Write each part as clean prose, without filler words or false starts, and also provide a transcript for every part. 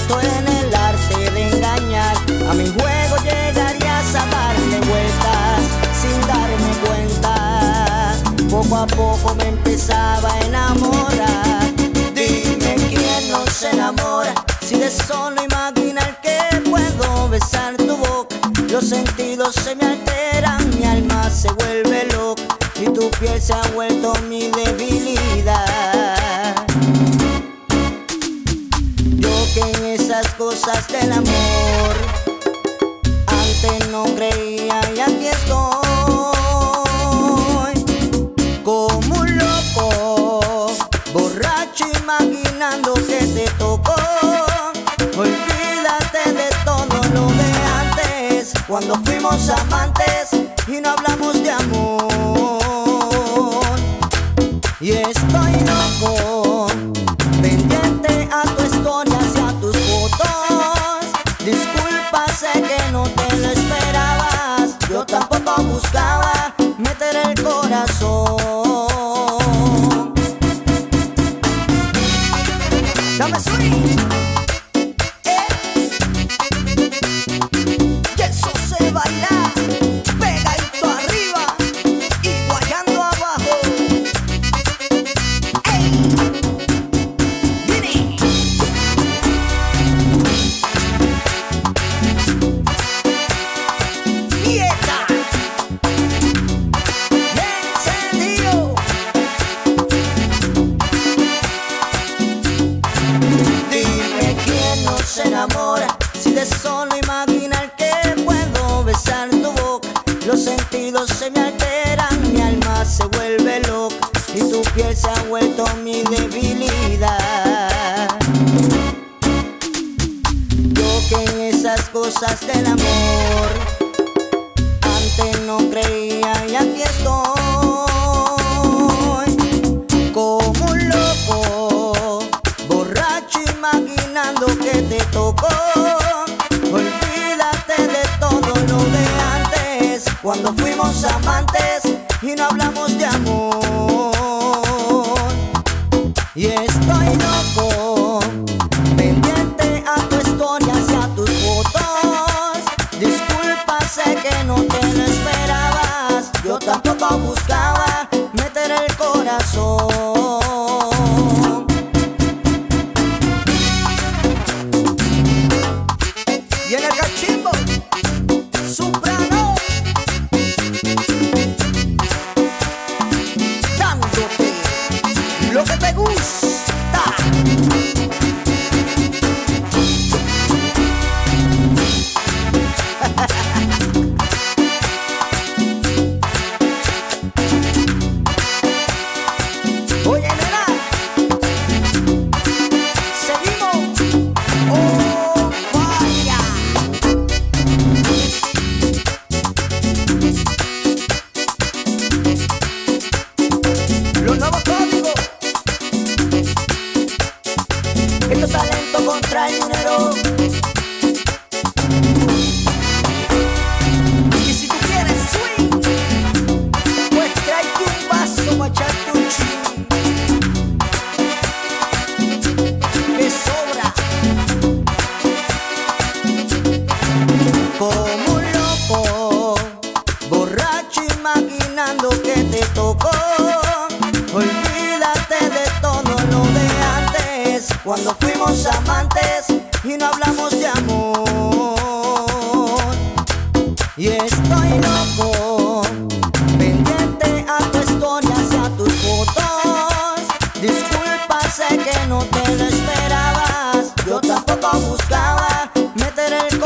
experto en el arte de engañar. A mi juego llegarías a darle vueltas sin darme cuenta. Poco a poco me empezaba a enamorar. Dime quién no se enamora si de solo imaginar que puedo besar tu boca. Los sentidos se me alteran, mi alma se vuelve loca y tu piel se ha vuelto mi debilidad. Yo que en esas cosas del amor antes no creía y aquí estoy como un loco, borracho imaginando que te tocó. Olvídate de todo lo de antes, cuando fuimos amantes y no hablamos de amor. Y estoy loco, pendiente a tu historia y a tus fotos. Disculpa, sé que no te lo esperabas. Yo tampoco buscaba meter el corazón. Dame swing. Y eso se baila pegadito arriba y guayando abajo. ¡Ey! ¡Vini! ¡Fiesta! ¡Encendido! Dime quién no se enamora si de solo imaginar que puedo besar tu boca. Los sentidos se me alteran, mi alma se vuelve loca y tu piel se ha vuelto mi debilidad. Yo que en esas cosas del amor antes no creía y aquí estoy como un loco, borracho imaginando que te tocó. Olvídate de todo lo de antes, cuando fuimos amantes y no hablamos de amor. Y estoy loco, pendiente a tu historia y a tus fotos. Disculpa, sé que no te lo esperabas. Yo tampoco buscaba meter el corazón. Y en el cachimbo, soprano, dándote lo que te gusta. Oye, nena, seguimos. Oh, vaya. Los nuevos códigos. Esto es talento contra el dinero. Y si tú quieres swing, pues tráete un vaso pa' echarte un chin. Que sobra. Como un loco, borracho imaginando que te tocó. Olvídate de todo lo de antes, cuando fuimos amantes y no hablamos de amor. Y estoy loco, pendiente a tu historia y a tus fotos. Disculpa, sé que no te lo esperabas. Yo tampoco buscaba meter el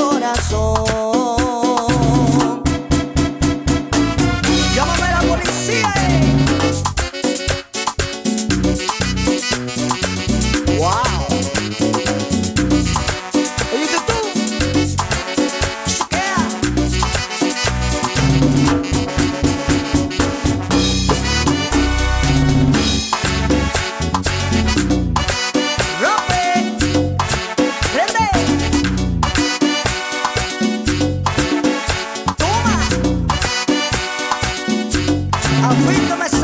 corazón. Llámame a la policía, Wow. Oye, ¿qué tú? Chiquea. Rompe. Prende. Toma. Africa me